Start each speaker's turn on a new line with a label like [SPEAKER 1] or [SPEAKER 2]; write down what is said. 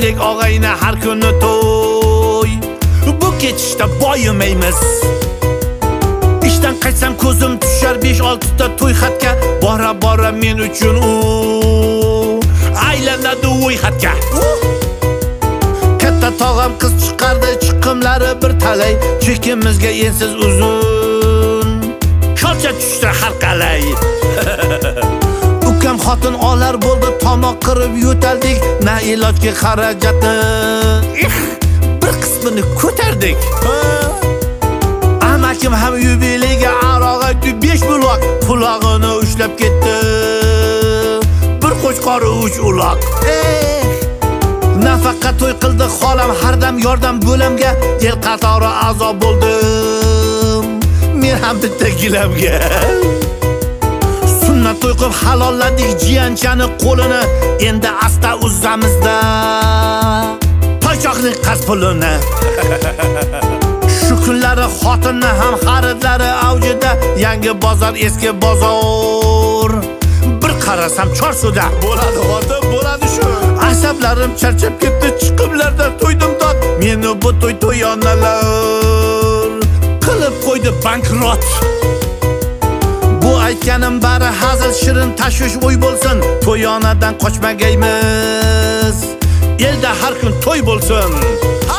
[SPEAKER 1] qilaylik og'ayni har kuni to'y. Bu ketishda boyimaymiz. Ishdan qaytsam ko'zim tushar 5-6 ta to'y xatga. Bora men uchun u aylanadi o'y xatga. Katta tog'am qiz chiqardi, chiqimlari bir talay. Chekimizga ensiz uzun sholcha tushdi har qalay. Ukam xotin olar bo'ldi, tomoq qirib yo'taldik. Na ilojga xarajatni bir qismini ko'tardik. Amakim ham yubileyga aroq aytdi 5 buloq. Qulog'ini ushlab ketdi bir qo'chqori 3 uloq. Nafaqa to'y qildi xolam, hardam yordam bo'lamga. El qatori a'zo bo'ldim men ham bitta gilamga. Sunnat to'y qilib halolladik jiyanchani qo'lini. Endi asta uzzamizda toychoqning qarz pulini. Shu kunlari xotinni ham xaridlari avjida. Yangi bozor eski bozor. Bir qarasam Chorsuda. Bo'ladi xotin, bo'ladi shu. Asablarim charchab ketdi, chiqimlardan to'ydim dod. Meni bu to'yonalar qilib qo'ydi bankrot. Bu aytganim bari hazil, shirin tashvish o'y bo'lsin. To'yonadan qochmagaymiz, elda har kun to'y bo'lsin.